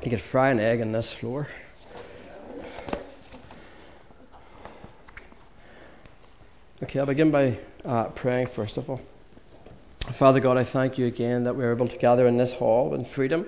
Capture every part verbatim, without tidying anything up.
You could fry an egg on this floor. Okay, I'll begin by uh, praying first of all. Father God, I thank you again that we're able to gather in this hall in freedom.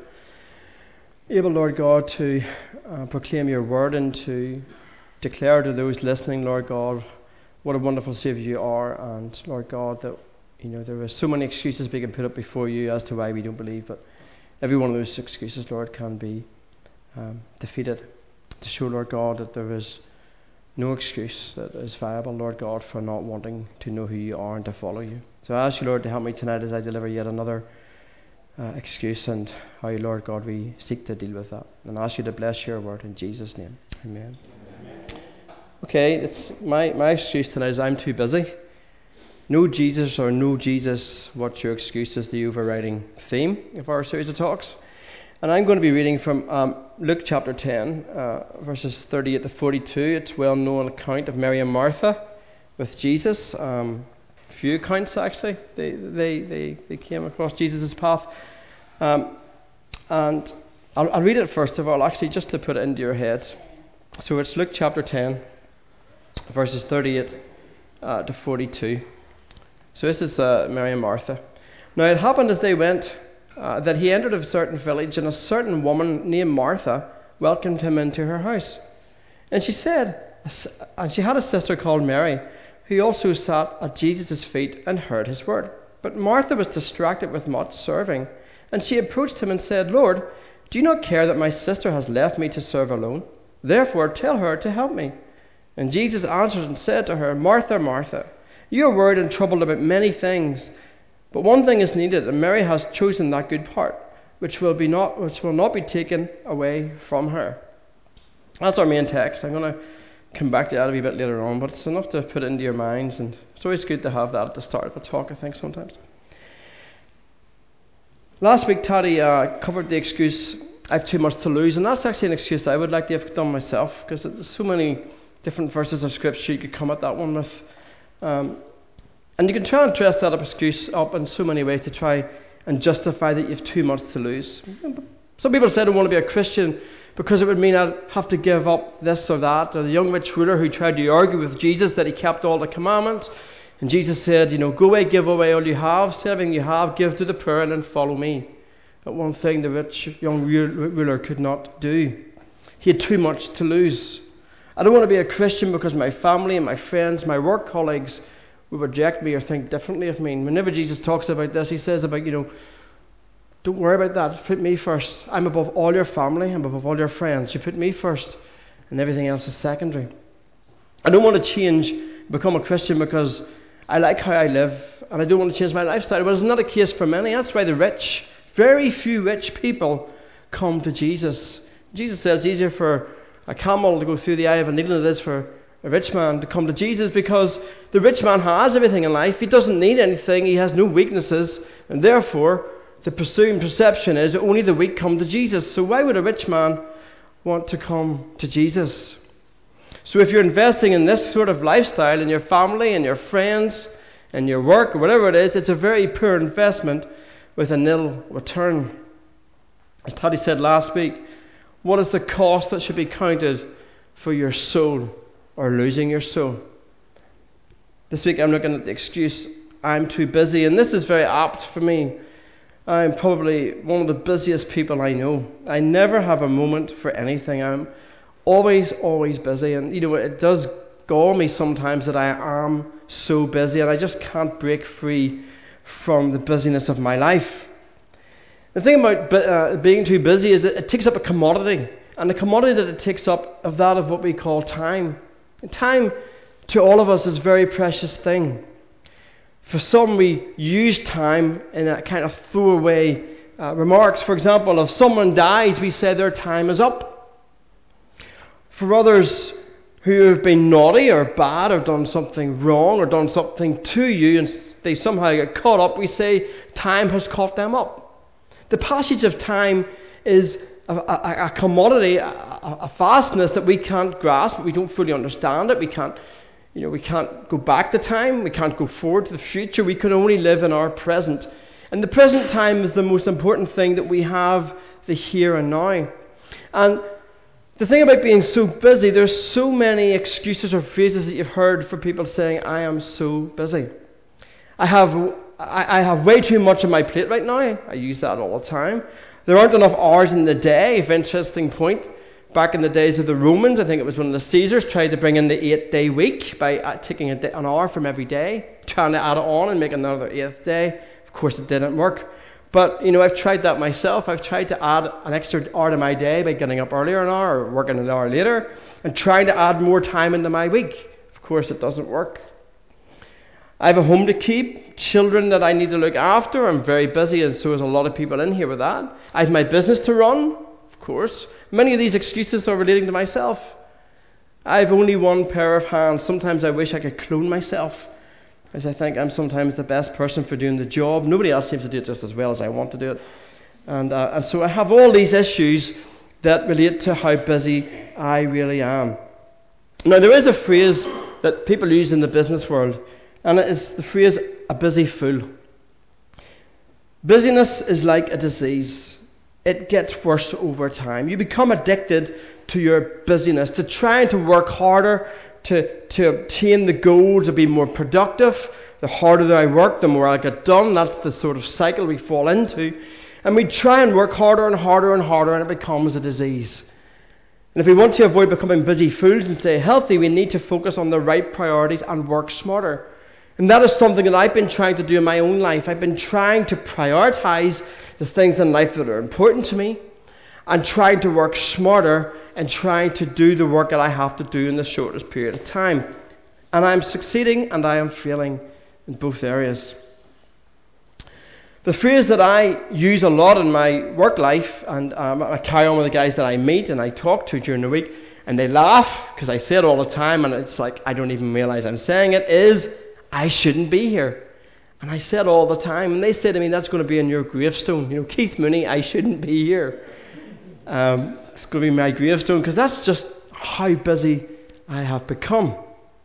Able, Lord God, to uh, proclaim your word and to declare to those listening, Lord God, what a wonderful Saviour you are. And Lord God, that you know there are so many excuses we can put up before you as to why we don't believe, but every one of those excuses, Lord, can be um, defeated. To show, Lord God, that there is no excuse that is viable, Lord God, for not wanting to know who you are and to follow you. So I ask you, Lord, to help me tonight as I deliver yet another uh, excuse, and how, Lord God, we seek to deal with that. And I ask you to bless your word in Jesus' name. Amen. Amen. Okay, it's my, my excuse tonight is I'm too busy. No Jesus or no Jesus, what's your excuse, is the overriding theme of our series of talks. And I'm going to be reading from um, Luke chapter ten, uh, verses thirty-eight to forty-two. It's a well-known account of Mary and Martha with Jesus. Um, a few accounts, actually, they they they, they came across Jesus' path. Um, and I'll, I'll read it first of all, actually, just to put it into your heads. So it's Luke chapter ten, verses thirty-eight uh, to forty-two. So this is uh, Mary and Martha. Now it happened as they went Uh, that he entered a certain village, and a certain woman named Martha welcomed him into her house. And she said, and she had a sister called Mary, who also sat at Jesus' feet and heard his word. But Martha was distracted with much serving, and she approached him and said, Lord, do you not care that my sister has left me to serve alone? Therefore tell her to help me. And Jesus answered and said to her, Martha, Martha, you are worried and troubled about many things, but one thing is needed, and Mary has chosen that good part, which will be not which will not be taken away from her. That's our main text. I'm going to come back to that a wee bit later on, but it's enough to put it into your minds, and it's always good to have that at the start of a talk, I think, sometimes. Last week, Taddy uh, covered the excuse, I have too much to lose, and that's actually an excuse I would like to have done myself, because there's so many different verses of Scripture you could come at that one with. Um, And you can try and dress that up excuse up in so many ways to try and justify that you have too much to lose. Some people say they want to be a Christian because it would mean I'd have to give up this or that. Or the young rich ruler who tried to argue with Jesus that he kept all the commandments. And Jesus said, you know, go away, give away all you have. Sell everything you have, give to the poor, and then follow me. But one thing the rich young ruler could not do. He had too much to lose. I don't want to be a Christian because my family and my friends, my work colleagues will reject me or think differently of me. And whenever Jesus talks about this, he says about, you know, don't worry about that. Put me first. I'm above all your family. I'm above all your friends. You put me first, and everything else is secondary. I don't want to change, become a Christian because I like how I live, and I don't want to change my lifestyle. But it's not a case for many. That's why the rich, very few rich people come to Jesus. Jesus says it's easier for a camel to go through the eye of a needle than it is for a rich man to come to Jesus, because the rich man has everything in life. He doesn't need anything. He has no weaknesses. And therefore, the presumed perception is that only the weak come to Jesus. So why would a rich man want to come to Jesus? So if you're investing in this sort of lifestyle in your family and your friends and your work or whatever it is, it's a very poor investment with a nil return. As Taddy said last week, what is the cost that should be counted for your soul, or losing your soul? This week I'm looking at the excuse, I'm too busy, and this is very apt for me. I'm probably one of the busiest people I know. I never have a moment for anything. I'm always, always busy, and you know, it does gall me sometimes that I am so busy, and I just can't break free from the busyness of my life. The thing about uh, being too busy is that it takes up a commodity, and the commodity that it takes up of that of what we call time. Time to all of us is a very precious thing. For some, we use time in a kind of throwaway uh, remarks. For example, if someone dies, we say their time is up. For others who have been naughty or bad or done something wrong or done something to you and they somehow get caught up, we say time has caught them up. The passage of time is a, a, a commodity, a, a vastness that we can't grasp. We don't fully understand it. We can't, you know, we can't go back to time. We can't go forward to the future. We can only live in our present. And the present time is the most important thing that we have, the here and now. And the thing about being so busy, there's so many excuses or phrases that you've heard for people saying, I am so busy. I have I, I have way too much on my plate right now. I use that all the time. There aren't enough hours in the day. If interesting point. Back in the days of the Romans, I think it was one of the Caesars, tried to bring in the eight-day week by uh, taking a day, an hour from every day, trying to add it on and make another eighth day. Of course, it didn't work. But, you know, I've tried that myself. I've tried to add an extra hour to my day by getting up earlier an hour or working an hour later and trying to add more time into my week. Of course, it doesn't work. I have a home to keep, children that I need to look after. I'm very busy, and so is a lot of people in here with that. I have my business to run, of course. Many of these excuses are relating to myself. I have only one pair of hands. Sometimes I wish I could clone myself, as I think I'm sometimes the best person for doing the job. Nobody else seems to do it just as well as I want to do it. And, uh, and so I have all these issues that relate to how busy I really am. Now, there is a phrase that people use in the business world, and it is the phrase, a busy fool. Busyness is like a disease. It gets worse over time. You become addicted to your busyness, to trying to work harder, to, to obtain the goal, to be more productive. The harder that I work, the more I get done. That's the sort of cycle we fall into. And we try and work harder and harder and harder, and it becomes a disease. And if we want to avoid becoming busy fools and stay healthy, we need to focus on the right priorities and work smarter. And that is something that I've been trying to do in my own life. I've been trying to prioritize the things in life that are important to me, and trying to work smarter and trying to do the work that I have to do in the shortest period of time. And I'm succeeding and I am failing in both areas. The phrase that I use a lot in my work life, and um, I carry on with the guys that I meet and I talk to during the week, and they laugh because I say it all the time, and it's like I don't even realize I'm saying it, is, I shouldn't be here. And I say it all the time, and they say to me, that's going to be on your gravestone. You know, Keith Mooney, I shouldn't be here. Um, it's going to be my gravestone, because that's just how busy I have become.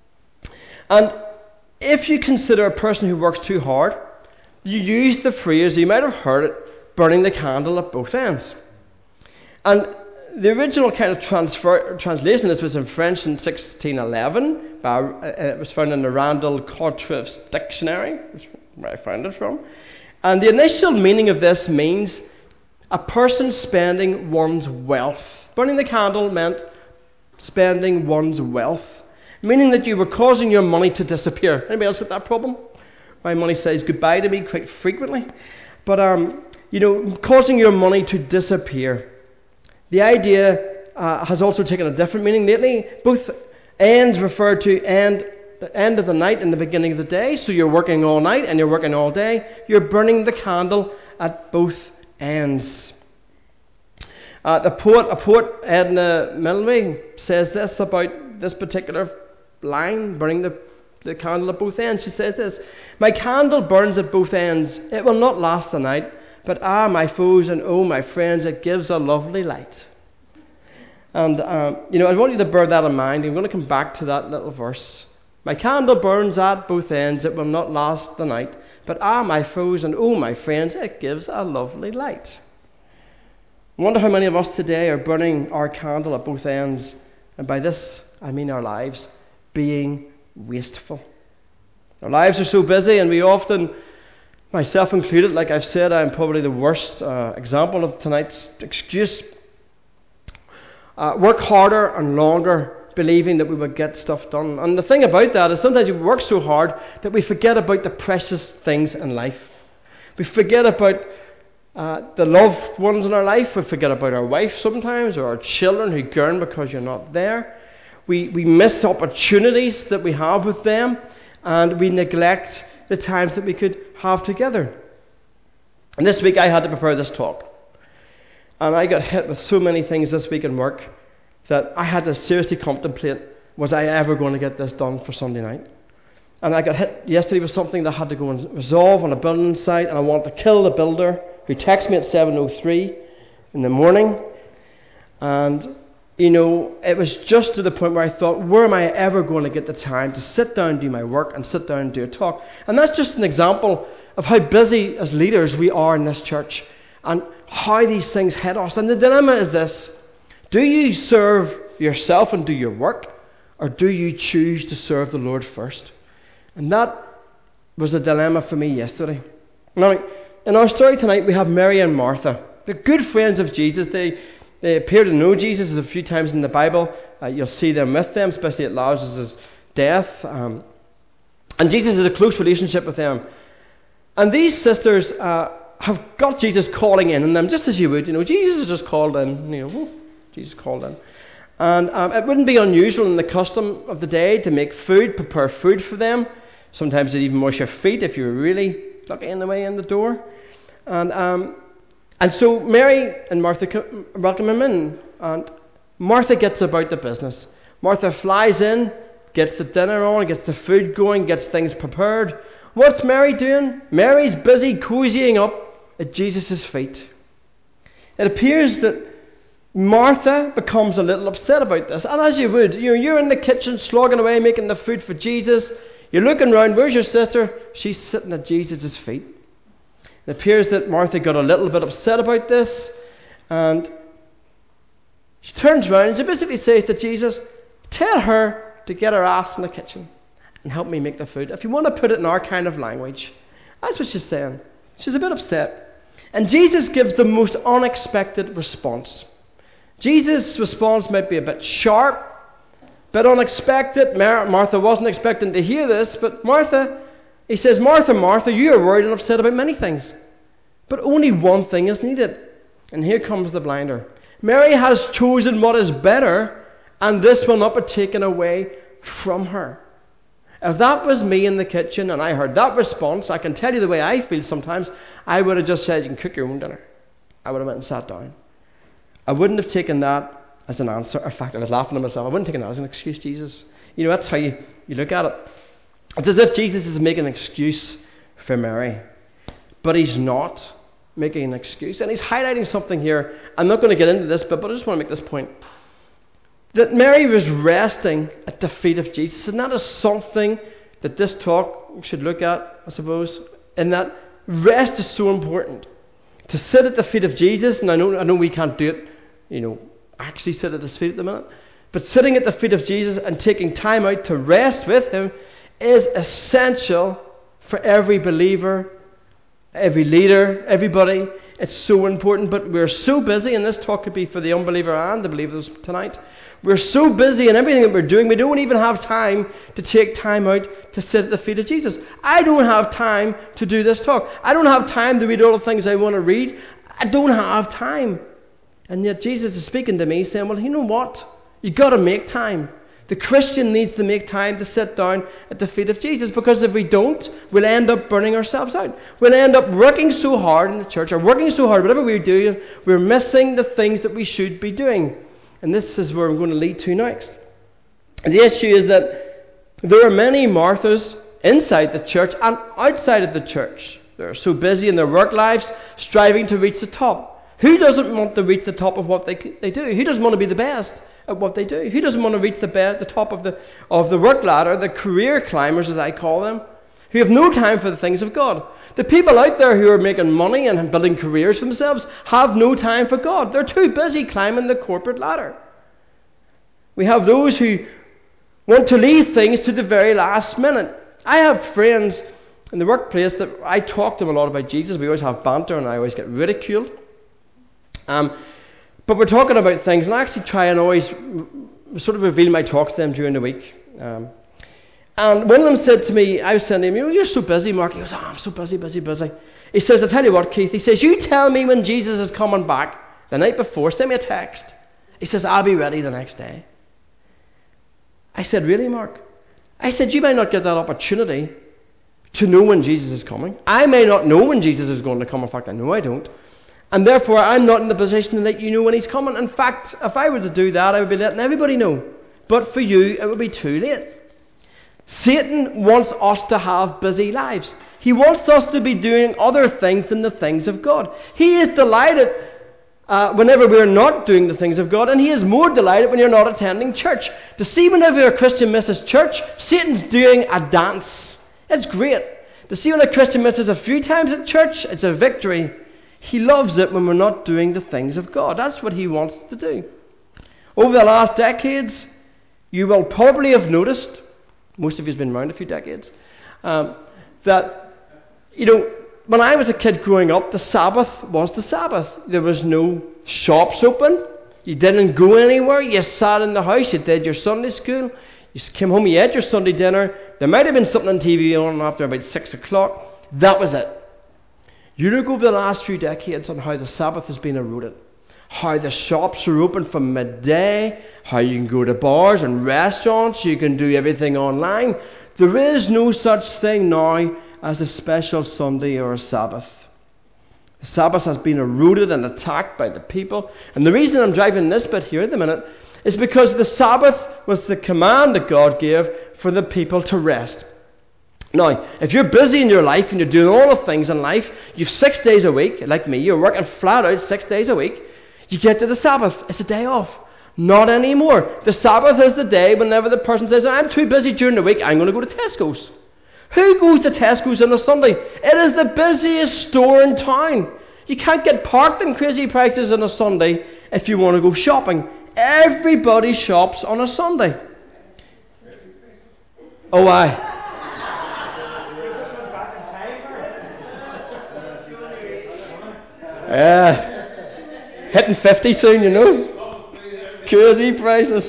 And if you consider a person who works too hard, you use the phrase, you might have heard it, burning the candle at both ends. And the original kind of transfer, translation, this was in French in sixteen eleven. By, uh, it was found in the Randall Cottreff's dictionary, which is where I found it from. And the initial meaning of this means a person spending one's wealth. Burning the candle meant spending one's wealth, meaning that you were causing your money to disappear. Anybody else with that problem? My money says goodbye to me quite frequently. But, um, you know, causing your money to disappear. The idea uh, has also taken a different meaning lately. Both ends refer to end, the end of the night and the beginning of the day. So you're working all night and you're working all day. You're burning the candle at both ends. Uh, the poet, a poet, Edna Milway, says this about this particular line, burning the, the candle at both ends. She says this, my candle burns at both ends. It will not last the night. But ah, my foes and oh, my friends, it gives a lovely light. And, um, you know, I want you to bear that in mind. I'm going to come back to that little verse. My candle burns at both ends. It will not last the night. But ah, my foes and oh, my friends, it gives a lovely light. I wonder how many of us today are burning our candle at both ends. And by this, I mean our lives being wasteful. Our lives are so busy, and we often, myself included, like I've said, I'm probably the worst uh, example of tonight's excuse. Uh, work harder and longer, believing that we will get stuff done. And the thing about that is sometimes we work so hard that we forget about the precious things in life. We forget about uh, the loved ones in our life. We forget about our wife sometimes, or our children who gurn because you're not there. We, we miss opportunities that we have with them, and we neglect the times that we could have together. And this week I had to prepare this talk. And I got hit with so many things this week in work that I had to seriously contemplate, was I ever going to get this done for Sunday night? And I got hit yesterday with something that I had to go and resolve on a building site, and I wanted to kill the builder who texted me at seven oh three in the morning. And, you know, it was just to the point where I thought, where am I ever going to get the time to sit down and do my work and sit down and do a talk? And that's just an example of how busy as leaders we are in this church and how these things hit us. And the dilemma is this. Do you serve yourself and do your work, or do you choose to serve the Lord first? And that was a dilemma for me yesterday. Now, in our story tonight, we have Mary and Martha. They're good friends of Jesus. They, they appear to know Jesus a few times in the Bible. Uh, you'll see them with them, especially at Lazarus' death. Um, and Jesus has a close relationship with them. And these sisters uh, have got Jesus calling in on them, just as you would. You know, Jesus is just called in. You know, Jesus called in. And um, it wouldn't be unusual in the custom of the day to make food, prepare food for them. Sometimes they'd even wash your feet if you were really lucky in the way in the door. And um, and so Mary and Martha welcome him in. And Martha gets about the business. Martha flies in, gets the dinner on, gets the food going, gets things prepared. What's Mary doing? Mary's busy cozying up at Jesus' feet. It appears that Martha becomes a little upset about this. And as you would, you know, you're in the kitchen slogging away making the food for Jesus. You're looking around, where's your sister? She's sitting at Jesus' feet. It appears that Martha got a little bit upset about this, and she turns around and she basically says to Jesus, tell her to get her ass in the kitchen and help me make the food. If you want to put it in our kind of language, that's what she's saying. She's a bit upset. And Jesus gives the most unexpected response. Jesus' response might be a bit sharp, a bit unexpected. Martha wasn't expecting to hear this, but Martha, he says, Martha, Martha, you are worried and upset about many things, but only one thing is needed. And here comes the blinder. Mary has chosen what is better, and this will not be taken away from her. If that was me in the kitchen and I heard that response, I can tell you the way I feel sometimes, I would have just said, you can cook your own dinner. I would have went and sat down. I wouldn't have taken that as an answer. In fact, I was laughing at myself. I wouldn't take that as an excuse, Jesus. You know, that's how you, you look at it. It's as if Jesus is making an excuse for Mary. But he's not making an excuse. And he's highlighting something here. I'm not going to get into this, but, but I just want to make this point. That Mary was resting at the feet of Jesus. And that is something that this talk should look at, I suppose. And that rest is so important. To sit at the feet of Jesus, and I know, I know we can't do it, you know, actually sit at his feet at the minute. But sitting at the feet of Jesus and taking time out to rest with him is essential for every believer, every leader, everybody. It's so important, but we're so busy, and this talk could be for the unbeliever and the believers tonight. We're so busy in everything that we're doing, we don't even have time to take time out to sit at the feet of Jesus. I don't have time to do this talk. I don't have time to read all the things I want to read. I don't have time. And yet Jesus is speaking to me saying, well, you know what? You've got to make time. The Christian needs to make time to sit down at the feet of Jesus, because if we don't, we'll end up burning ourselves out. We'll end up working so hard in the church, or working so hard, whatever we're doing, we're missing the things that we should be doing. And this is where I'm going to lead to next. And the issue is that there are many Marthas inside the church and outside of the church. They're so busy in their work lives, striving to reach the top. Who doesn't want to reach the top of what they they do? Who doesn't want to be the best at what they do? Who doesn't want to reach the best, the top of the of the work ladder, the career climbers, as I call them, who have no time for the things of God? The people out there who are making money and building careers for themselves have no time for God. They're too busy climbing the corporate ladder. We have those who want to leave things to the very last minute. I have friends in the workplace that I talk to them a lot about Jesus. We always have banter and I always get ridiculed. Um, but we're talking about things, and I actually try and always sort of reveal my talks to them during the week. Um, And one of them said to me, I was telling him, you know, you're so busy, Mark. He goes, oh, I'm so busy, busy, busy. He says, I tell you what, Keith. He says, you tell me when Jesus is coming back the night before. Send me a text. He says, I'll be ready the next day. I said, really, Mark? I said, you may not get that opportunity to know when Jesus is coming. I may not know when Jesus is going to come. In fact, I know I don't. And therefore, I'm not in the position to let you know when he's coming. In fact, if I were to do that, I would be letting everybody know. But for you, it would be too late. Satan wants us to have busy lives. He wants us to be doing other things than the things of God. He is delighted uh, whenever we're not doing the things of God, and he is more delighted when you're not attending church. To see whenever a Christian misses church, Satan's doing a dance. It's great. To see when a Christian misses a few times at church, it's a victory. He loves it when we're not doing the things of God. That's what he wants to do. Over the last decades, you will probably have noticed, most of you have been around a few decades, um, that, you know, when I was a kid growing up, the Sabbath was the Sabbath. There was no shops open. You didn't go anywhere. You sat in the house. You did your Sunday school. You came home. You ate your Sunday dinner. There might have been something on T V on after about six o'clock. That was it. You look over the last few decades on how the Sabbath has been eroded. How the shops are open from midday. How you can go to bars and restaurants. You can do everything online. There is no such thing now as a special Sunday or a Sabbath. The Sabbath has been eroded and attacked by the people. And the reason I'm driving this bit here at the minute is because the Sabbath was the command that God gave for the people to rest. Now, if you're busy in your life and you're doing all the things in life, you've six days a week, like me, you're working flat out six days a week, you get to the Sabbath, it's a day off. Not anymore. The Sabbath is the day whenever the person says, I'm too busy during the week, I'm going to go to Tesco's. Who goes to Tesco's on a Sunday? It is the busiest store in town. You can't get parked in crazy prices on a Sunday if you want to go shopping. Everybody shops on a Sunday. Oh, aye. Yeah. Hitting fifty soon, you know. Crazy prices.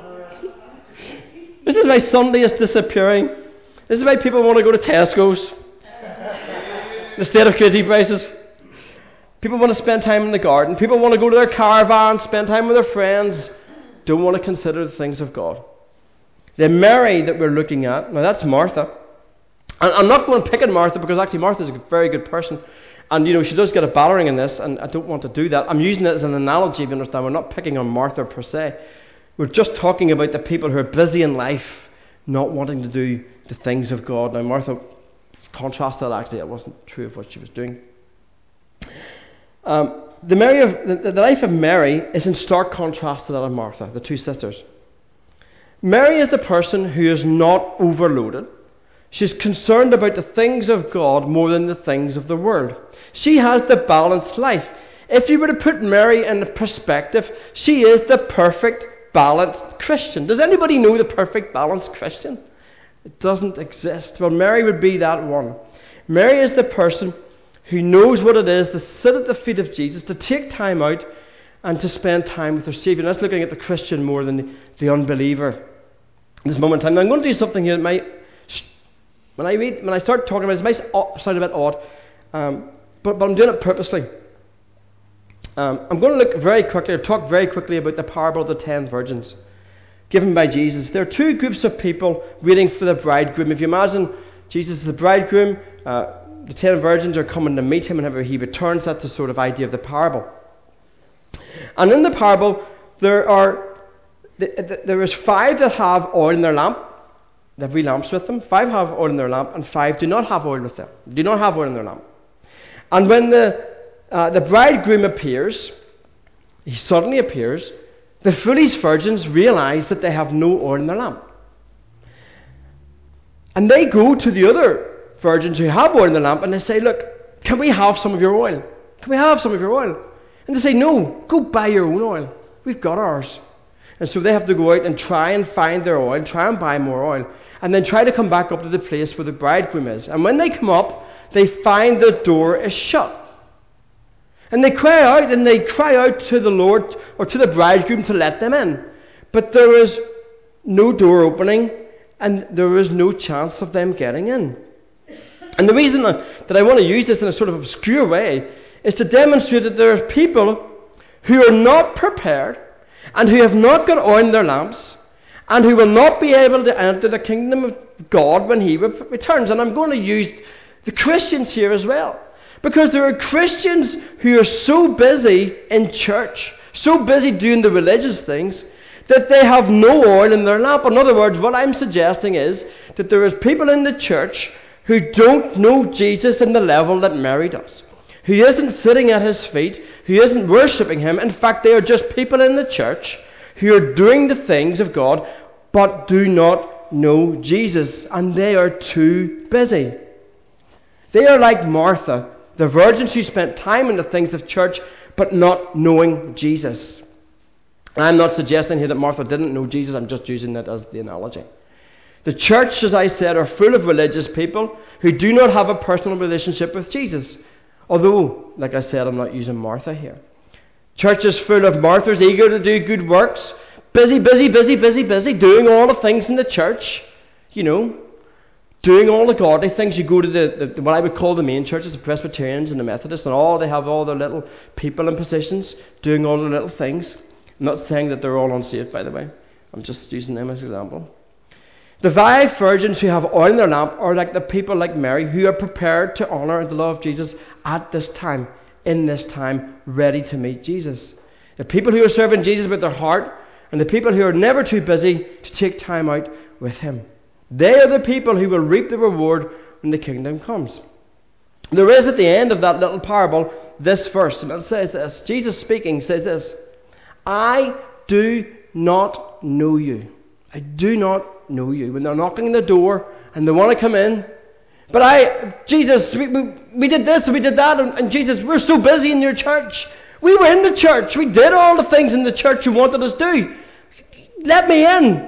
This is why Sunday is disappearing. This is why people want to go to Tesco's instead of crazy prices. People want to spend time in the garden. People want to go to their caravan, spend time with their friends. Don't want to consider the things of God. The Mary that we're looking at, now that's Martha. And I'm not going to pick on Martha because actually Martha's a very good person. And, you know, she does get a battering in this, and I don't want to do that. I'm using it as an analogy, if you understand. We're not picking on Martha per se. We're just talking about the people who are busy in life, not wanting to do the things of God. Now, Martha contrasted that, actually. It wasn't true of what she was doing. Um, the, Mary of, the, the life of Mary is in stark contrast to that of Martha, the two sisters. Mary is the person who is not overloaded. She's concerned about the things of God more than the things of the world. She has the balanced life. If you were to put Mary in perspective, she is the perfect balanced Christian. Does anybody know the perfect balanced Christian? It doesn't exist. Well, Mary would be that one. Mary is the person who knows what it is to sit at the feet of Jesus, to take time out and to spend time with her Saviour. And that's looking at the Christian more than the, the unbeliever in this moment in time. Now, I'm going to do something here that might, when I read, when I start talking about it, it might sound a bit odd, um, but, but I'm doing it purposely. Um, I'm going to look very quickly, or talk very quickly about the parable of the ten virgins given by Jesus. There are two groups of people waiting for the bridegroom. If you imagine Jesus is the bridegroom, uh, the ten virgins are coming to meet him whenever he returns. That's the sort of idea of the parable. And in the parable, there are there is five that have oil in their lamp. They have wee lamps with them. Five have oil in their lamp, and five do not have oil with them. Do not have oil in their lamp. And when the uh, the bridegroom appears, he suddenly appears. The foolish virgins realize that they have no oil in their lamp, and they go to the other virgins who have oil in the lamp, and they say, "Look, can we have some of your oil? Can we have some of your oil?" And they say, "No, go buy your own oil. We've got ours." And so they have to go out and try and find their oil, try and buy more oil, and then try to come back up to the place where the bridegroom is. And when they come up, they find the door is shut. And they cry out, and they cry out to the Lord, or to the bridegroom, to let them in. But there is no door opening, and there is no chance of them getting in. And the reason that I want to use this in a sort of obscure way is to demonstrate that there are people who are not prepared, and who have not got oil in their lamps, and who will not be able to enter the kingdom of God when he re- returns. And I'm going to use the Christians here as well, because there are Christians who are so busy in church, so busy doing the religious things, that they have no oil in their lamp. In other words, what I'm suggesting is that there is people in the church who don't know Jesus in the level that Mary does, who isn't sitting at his feet, who isn't worshipping him. In fact, they are just people in the church who are doing the things of God, but do not know Jesus, and they are too busy. They are like Martha, the virgins who spent time in the things of church, but not knowing Jesus. And I'm not suggesting here that Martha didn't know Jesus. I'm just using that as the analogy. The church, as I said, are full of religious people who do not have a personal relationship with Jesus. Although, like I said, I'm not using Martha here. Church is full of Marthas eager to do good works. Busy, busy, busy, busy, busy, doing all the things in the church. You know, doing all the godly things. You go to the, the what I would call the main churches, the Presbyterians and the Methodists, and all they have all their little people in positions doing all the little things. I'm not saying that they're all unsaved, by the way. I'm just using them as an example. The five virgins who have oil in their lamp are like the people like Mary who are prepared to honour the love of Jesus at this time, in this time, ready to meet Jesus. The people who are serving Jesus with their heart, and the people who are never too busy to take time out with him. They are the people who will reap the reward when the kingdom comes. There is at the end of that little parable this verse, and it says this. Jesus speaking says this: I do not know you. I do not know you. When they're knocking on the door and they want to come in, but I, Jesus, we, we, we did this and we did that, and, and Jesus, we're so busy in your church. We were in the church. We did all the things in the church you wanted us to do. Let me in.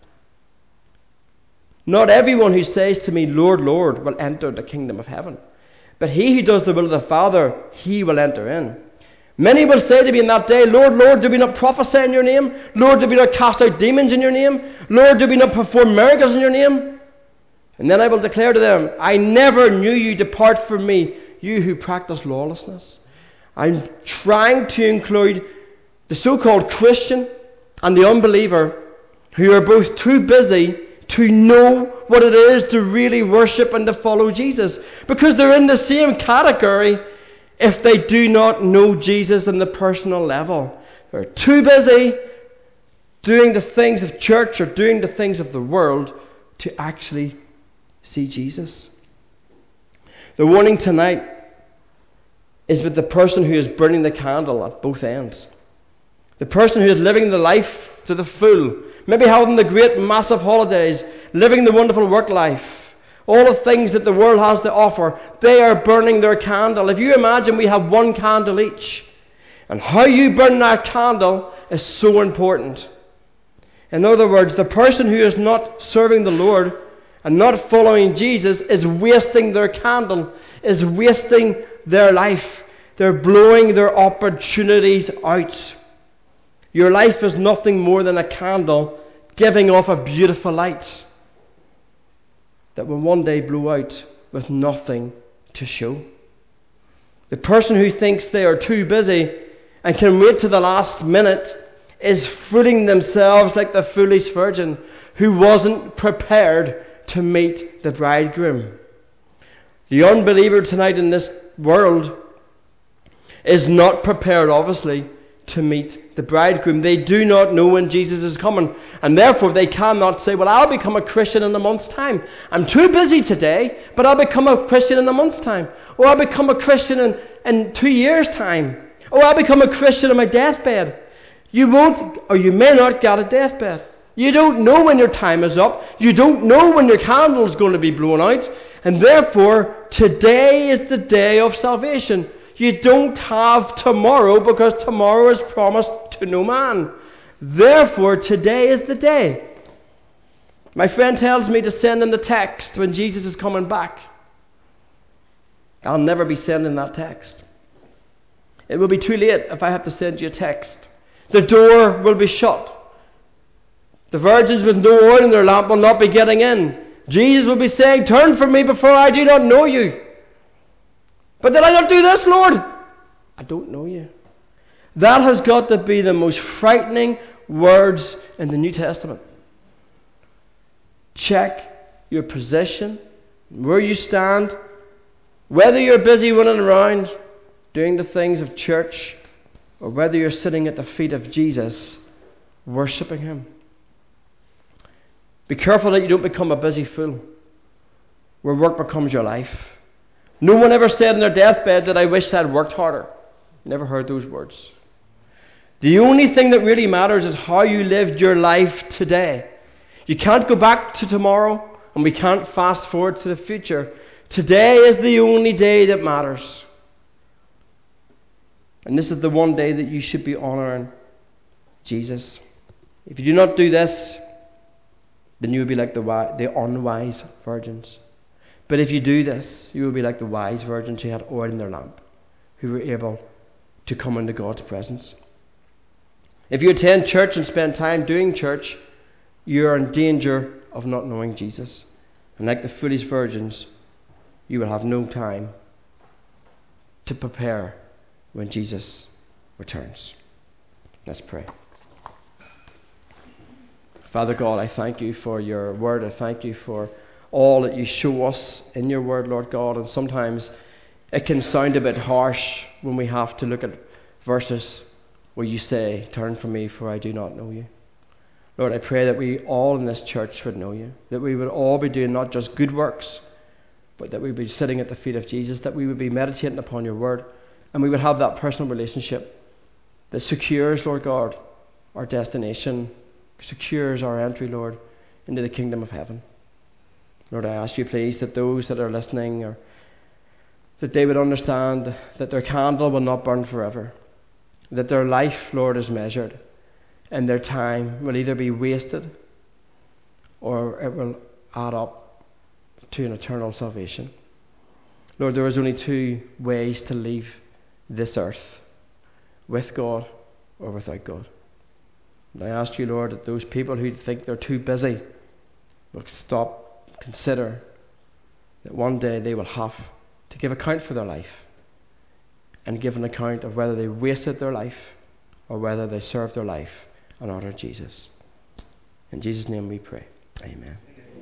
Not everyone who says to me, Lord, Lord, will enter the kingdom of heaven, but he who does the will of the Father, he will enter in. Many will say to me in that day, Lord, Lord, did we not prophesy in your name? Lord, did we not cast out demons in your name? Lord, did we not perform miracles in your name? And then I will declare to them, I never knew you. Depart from me, you who practice lawlessness. I'm trying to include the so-called Christian and the unbeliever who are both too busy to know what it is to really worship and to follow Jesus, because they're in the same category if they do not know Jesus on the personal level. They're too busy doing the things of church or doing the things of the world to actually see Jesus. The warning tonight is with the person who is burning the candle at both ends. The person who is living the life to the full, maybe having the great massive holidays, living the wonderful work life, all the things that the world has to offer. They are burning their candle. If you imagine we have one candle each, and how you burn that candle is so important. In other words, the person who is not serving the Lord and not following Jesus is wasting their candle, is wasting their life. They're blowing their opportunities out. Your life is nothing more than a candle giving off a beautiful light that will one day blow out with nothing to show. The person who thinks they are too busy and can wait to the last minute is fooling themselves like the foolish virgin who wasn't prepared to meet the bridegroom. The unbeliever tonight in this world is not prepared, obviously, to meet the bridegroom. They do not know when Jesus is coming, and therefore they cannot say, well, I'll become a Christian in a month's time. I'm too busy today, but I'll become a Christian in a month's time. Or I'll become a Christian in, in two years' time. Or I'll become a Christian on my deathbed. You won't, or you may not get a deathbed. You don't know when your time is up. You don't know when your candle is going to be blown out. And therefore, today is the day of salvation. You don't have tomorrow, because tomorrow is promised to no man. Therefore, today is the day. My friend tells me to send him the text when Jesus is coming back. I'll never be sending that text. It will be too late if I have to send you a text. The door will be shut. The virgins with no oil in their lamp will not be getting in. Jesus will be saying, turn from me, before I do not know you. But did I not do this, Lord? I don't know you. That has got to be the most frightening words in the New Testament. Check your position, where you stand, whether you're busy running around doing the things of church, or whether you're sitting at the feet of Jesus, worshipping him. Be careful that you don't become a busy fool, where work becomes your life. No one ever said in their deathbed that I wish I'd worked harder. Never heard those words. The only thing that really matters is how you lived your life today. You can't go back to tomorrow, and we can't fast forward to the future. Today is the only day that matters. And this is the one day that you should be honouring Jesus. If you do not do this, then you will be like the, wi- the unwise virgins. But if you do this, you will be like the wise virgins who had oil in their lamp, who were able to come into God's presence. If you attend church and spend time doing church, you are in danger of not knowing Jesus. And like the foolish virgins, you will have no time to prepare when Jesus returns. Let's pray. Father God, I thank you for your word. I thank you for all that you show us in your word, Lord God. And sometimes it can sound a bit harsh when we have to look at verses where you say, "Turn from me, for I do not know you." Lord, I pray that we all in this church would know you, that we would all be doing not just good works, but that we would be sitting at the feet of Jesus, that we would be meditating upon your word, and we would have that personal relationship that secures, Lord God, our destination, secures our entry, Lord, into the kingdom of heaven. Lord, I ask you, please, that those that are listening, or that they would understand that their candle will not burn forever, that their life, Lord, is measured, and their time will either be wasted or it will add up to an eternal salvation. Lord, there is only two ways to leave this earth, with God or without God. And I ask you, Lord, that those people who think they're too busy will stop, consider that one day they will have to give account for their life, and give an account of whether they wasted their life or whether they served their life and honoured Jesus. In Jesus' name we pray. Amen.